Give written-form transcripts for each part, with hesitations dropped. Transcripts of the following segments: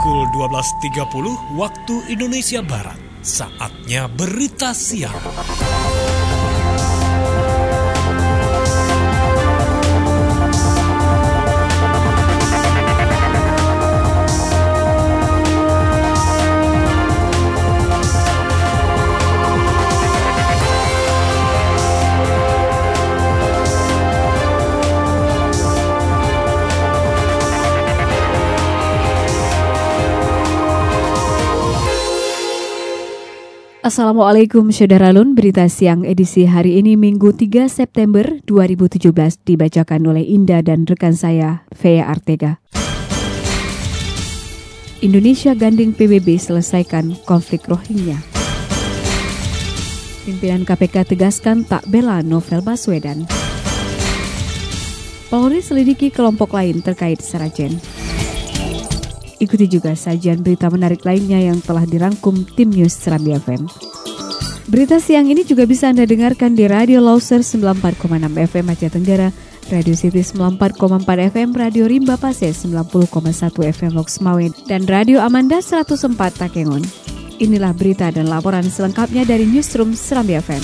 pukul 12.30 waktu Indonesia Barat. Saatnya berita siang. Assalamualaikum Syederalun, berita siang edisi hari ini Minggu 3 September 2017 dibacakan oleh Indah dan rekan saya, Fea Artega. Indonesia gandeng PBB selesaikan konflik Rohingya. Pimpinan KPK tegaskan tak bela Novel Baswedan. Polri selidiki kelompok lain terkait Sarajen. Ikuti juga sajian berita menarik lainnya yang telah dirangkum tim News Serambi FM. Berita siang ini juga bisa Anda dengarkan di Radio Loser 94,6 FM Aceh Tenggara, Radio City 94,4 FM, Radio Rimba Pase 90,1 FM Loks Mawen, dan Radio Amanda 104 Takengon. Inilah berita dan laporan selengkapnya dari Newsroom Serambi FM.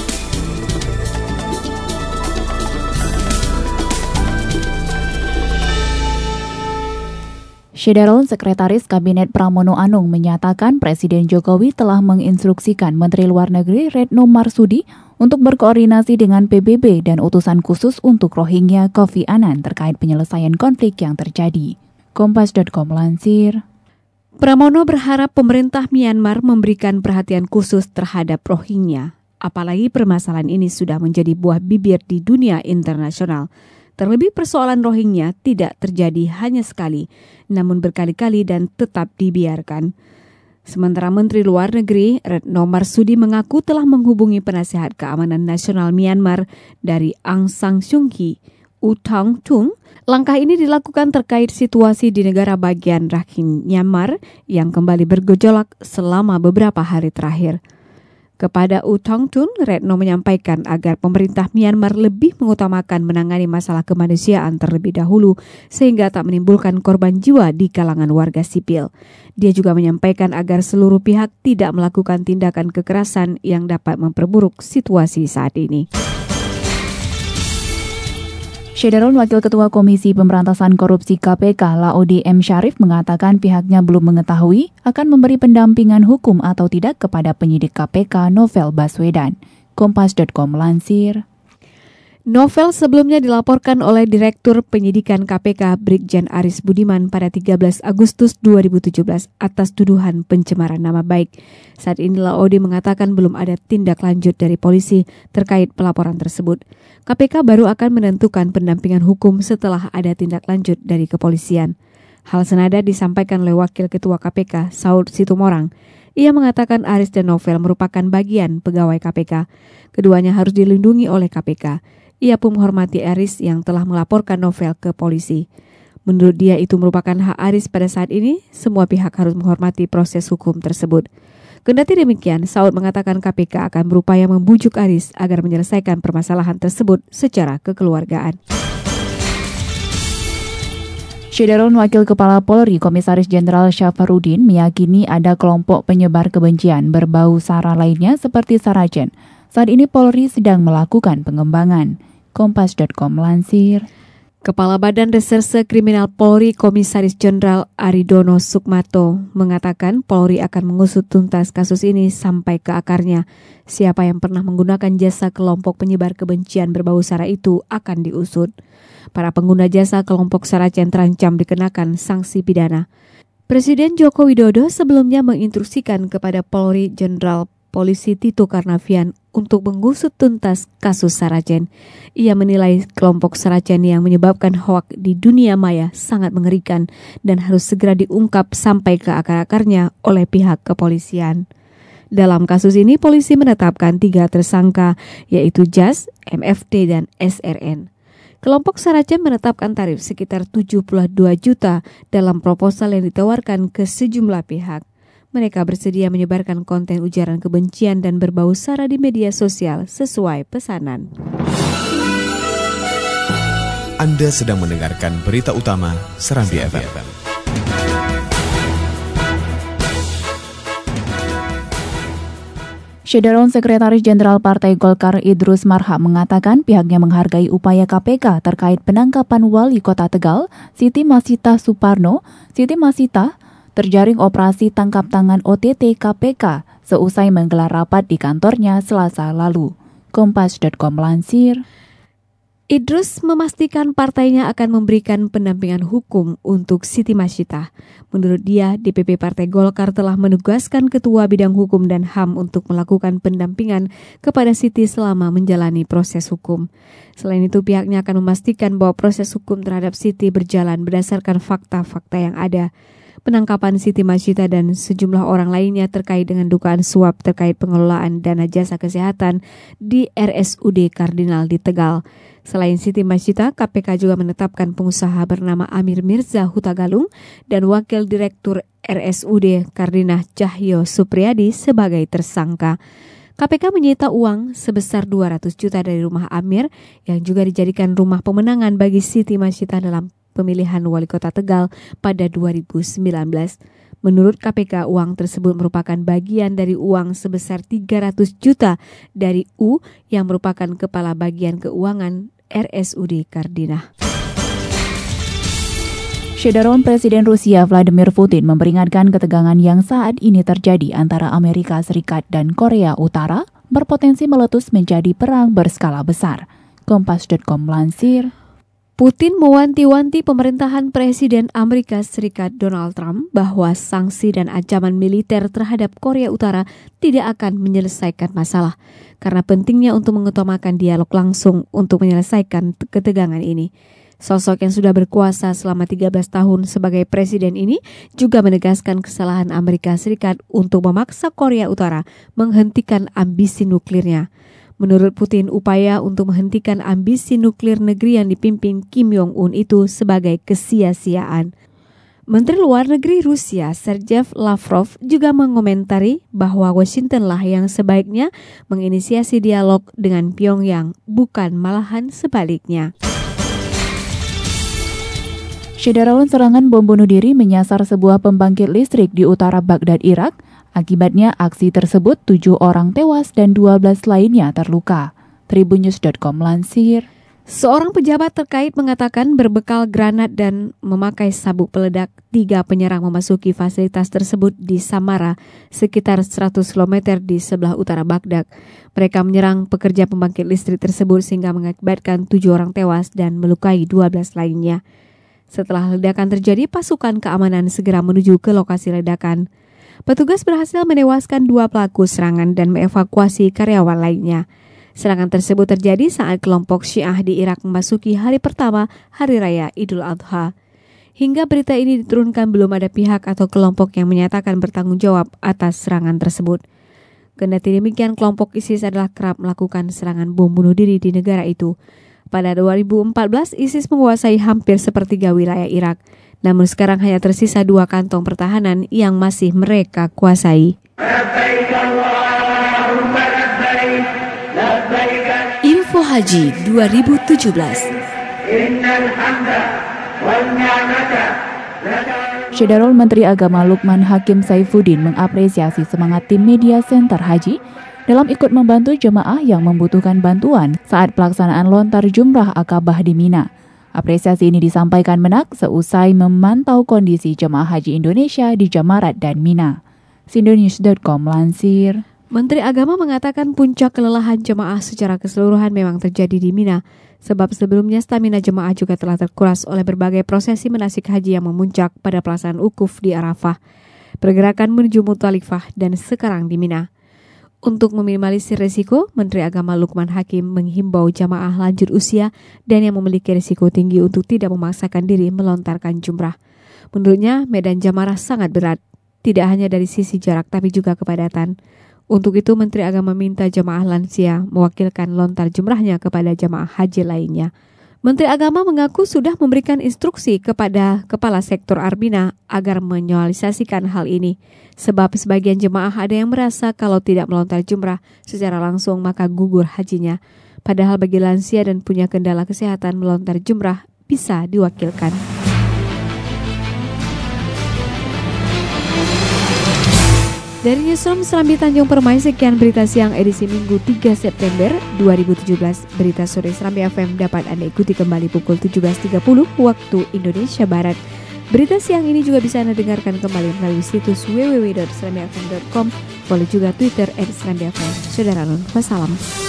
Syederalun, Sekretaris Kabinet Pramono Anung menyatakan Presiden Jokowi telah menginstruksikan Menteri Luar Negeri Retno Marsudi untuk berkoordinasi dengan PBB dan utusan khusus untuk Rohingya Kofi Annan terkait penyelesaian konflik yang terjadi. Kompas.com lansir. Pramono berharap pemerintah Myanmar memberikan perhatian khusus terhadap Rohingya, apalagi permasalahan ini sudah menjadi buah bibir di dunia internasional. Terlebih persoalan Rohingya tidak terjadi hanya sekali, namun berkali-kali dan tetap dibiarkan. Sementara Menteri Luar Negeri Retno Marsudi mengaku telah menghubungi penasihat keamanan nasional Myanmar dari Aung San Suu Kyi, U Thong Tung. Langkah ini dilakukan terkait situasi di negara bagian Rakhine Myanmar yang kembali bergejolak selama beberapa hari terakhir. Kepada U Thong Tung, Retno menyampaikan agar pemerintah Myanmar lebih mengutamakan menangani masalah kemanusiaan terlebih dahulu sehingga tak menimbulkan korban jiwa di kalangan warga sipil. Dia juga menyampaikan agar seluruh pihak tidak melakukan tindakan kekerasan yang dapat memperburuk situasi saat ini. Syederalun, Wakil Ketua Komisi Pemberantasan Korupsi KPK Laode M. Syarif mengatakan pihaknya belum mengetahui akan memberi pendampingan hukum atau tidak kepada penyidik KPK Novel Baswedan. Kompas.com lansir. Novel sebelumnya dilaporkan oleh Direktur Penyidikan KPK Brigjen Aris Budiman pada 13 Agustus 2017 atas tuduhan pencemaran nama baik. Saat ini Laode mengatakan belum ada tindak lanjut dari polisi terkait pelaporan tersebut. KPK baru akan menentukan pendampingan hukum setelah ada tindak lanjut dari kepolisian. Hal senada disampaikan oleh Wakil Ketua KPK Saud Situmorang. Ia mengatakan Aris dan Novel merupakan bagian pegawai KPK. Keduanya harus dilindungi oleh KPK. Ia pun menghormati Aris yang telah melaporkan Novel ke polisi. Menurut dia itu merupakan hak Aris pada saat ini, semua pihak harus menghormati proses hukum tersebut. Kendati demikian, Saud mengatakan KPK akan berupaya membujuk Aris agar menyelesaikan permasalahan tersebut secara kekeluargaan. Syederalun, Wakil Kepala Polri Komisaris Jenderal Syafarudin meyakini ada kelompok penyebar kebencian berbau SARA lainnya seperti Sarajen. Saat ini Polri sedang melakukan pengembangan. Kompas.com lansir. Kepala Badan Reserse Kriminal Polri Komisaris Jenderal Aridono Sukmato mengatakan Polri akan mengusut tuntas kasus ini sampai ke akarnya. Siapa yang pernah menggunakan jasa kelompok penyebar kebencian berbau SARA itu akan diusut. Para pengguna jasa kelompok Sarajen terancam dikenakan sanksi pidana. Presiden Joko Widodo sebelumnya menginstruksikan kepada Polri Jenderal Polisi Tito Karnavian untuk mengusut tuntas kasus Sarajen. Ia menilai kelompok Sarajen yang menyebabkan hoak di dunia maya sangat mengerikan dan harus segera diungkap sampai ke akar-akarnya oleh pihak kepolisian. Dalam kasus ini, polisi menetapkan 3 tersangka, yaitu JAS, MFT, dan SRN. Kelompok Sarajen menetapkan tarif sekitar 72 juta dalam proposal yang ditawarkan ke sejumlah pihak. Mereka bersedia menyebarkan konten ujaran kebencian dan berbau SARA di media sosial sesuai pesanan. Anda sedang mendengarkan berita utama Serambi FM. Syederon Sekretaris Jenderal Partai Golkar Idrus Marham mengatakan pihaknya menghargai upaya KPK terkait penangkapan Wali Kota Tegal, Siti Masita Suparno. Siti Masita terjaring operasi tangkap tangan OTT KPK seusai menggelar rapat di kantornya Selasa lalu. Kompas.com melansir. Idrus memastikan partainya akan memberikan pendampingan hukum untuk Siti Masita. Menurut dia, DPP Partai Golkar telah menugaskan Ketua Bidang Hukum dan HAM untuk melakukan pendampingan kepada Siti selama menjalani proses hukum. Selain itu, pihaknya akan memastikan bahwa proses hukum terhadap Siti berjalan berdasarkan fakta-fakta yang ada. Penangkapan Siti Masita dan sejumlah orang lainnya terkait dengan dugaan suap terkait pengelolaan dana jasa kesehatan di RSUD Kardinal di Tegal. Selain Siti Masita, KPK juga menetapkan pengusaha bernama Amir Mirza Hutagalung dan Wakil Direktur RSUD Kardinal Cahyo Supriyadi sebagai tersangka. KPK menyita uang sebesar 200 juta dari rumah Amir yang juga dijadikan rumah pemenangan bagi Siti Masita dalam pemilihan Wali Kota Tegal pada 2019. Menurut KPK, uang tersebut merupakan bagian dari uang sebesar 300 juta dari U yang merupakan Kepala Bagian Keuangan RSUD Kardinal. Syederon Presiden Rusia Vladimir Putin memperingatkan ketegangan yang saat ini terjadi antara Amerika Serikat dan Korea Utara berpotensi meletus menjadi perang berskala besar. Kompas.com melansir. Putin mewanti-wanti pemerintahan Presiden Amerika Serikat Donald Trump bahwa sanksi dan ancaman militer terhadap Korea Utara tidak akan menyelesaikan masalah, karena pentingnya untuk mengutamakan dialog langsung untuk menyelesaikan ketegangan ini. Sosok yang sudah berkuasa selama 13 tahun sebagai presiden ini juga menegaskan kesalahan Amerika Serikat untuk memaksa Korea Utara menghentikan ambisi nuklirnya. Menurut Putin, upaya untuk menghentikan ambisi nuklir negeri yang dipimpin Kim Jong-un itu sebagai kesia-siaan. Menteri Luar Negeri Rusia Sergei Lavrov juga mengomentari bahwa Washington lah yang sebaiknya menginisiasi dialog dengan Pyongyang, bukan malahan sebaliknya. Syederon serangan bom bunuh diri menyasar sebuah pembangkit listrik di utara Baghdad, Irak. Akibatnya aksi tersebut 7 orang tewas dan 12 lainnya terluka. Tribunnews.com melansir. Seorang pejabat terkait mengatakan berbekal granat dan memakai sabuk peledak, 3 penyerang memasuki fasilitas tersebut di Samara, sekitar 100 km di sebelah utara Baghdad. Mereka menyerang pekerja pembangkit listrik tersebut sehingga mengakibatkan 7 orang tewas dan melukai 12 lainnya. Setelah ledakan terjadi, pasukan keamanan segera menuju ke lokasi ledakan. Petugas berhasil menewaskan 2 pelaku serangan dan mengevakuasi karyawan lainnya. Serangan tersebut terjadi saat kelompok Syiah di Irak memasuki hari pertama Hari Raya Idul Adha. Hingga berita ini diturunkan belum ada pihak atau kelompok yang menyatakan bertanggung jawab atas serangan tersebut. Kendati demikian, kelompok ISIS adalah kerap melakukan serangan bom bunuh diri di negara itu. Pada 2014, ISIS menguasai hampir sepertiga wilayah Irak. Namun sekarang hanya tersisa 2 kantong pertahanan yang masih mereka kuasai. Info Haji 2017. Syederon Menteri Agama Lukman Hakim Saifuddin mengapresiasi semangat tim Media Center Haji dalam ikut membantu jemaah yang membutuhkan bantuan saat pelaksanaan lontar jumrah Akabah di Mina. Apresiasi ini disampaikan Menak seusai memantau kondisi jemaah haji Indonesia di Jamarat dan Mina. Sindonews.com melansir. Menteri Agama mengatakan puncak kelelahan jemaah secara keseluruhan memang terjadi di Mina, sebab sebelumnya stamina jemaah juga telah terkuras oleh berbagai prosesi manasik haji yang memuncak pada pelaksanaan Wukuf di Arafah, pergerakan menuju Muzdalifah, dan sekarang di Mina. Untuk meminimalisir risiko, Menteri Agama Lukman Hakim menghimbau jamaah lanjut usia dan yang memiliki risiko tinggi untuk tidak memaksakan diri melontarkan jumrah. Menurutnya, medan jamarah sangat berat, tidak hanya dari sisi jarak tapi juga kepadatan. Untuk itu, Menteri Agama minta jamaah lansia mewakilkan lontar jumrahnya kepada jamaah haji lainnya. Menteri Agama mengaku sudah memberikan instruksi kepada Kepala Sektor Arbina agar menyualisasikan hal ini. Sebab sebagian jemaah ada yang merasa kalau tidak melontar jumrah secara langsung maka gugur hajinya. Padahal bagi lansia dan punya kendala kesehatan melontar jumrah bisa diwakilkan. Dari Newsroom Serambi Tanjung Permai, sekian berita siang edisi Minggu 3 September 2017. Berita sore Serambi FM dapat Anda ikuti kembali pukul 17.30 waktu Indonesia Barat. Berita siang ini juga bisa Anda dengarkan kembali melalui situs www.serambifm.com. Follow juga Twitter @serambifm. Saudara Nun, wassalam.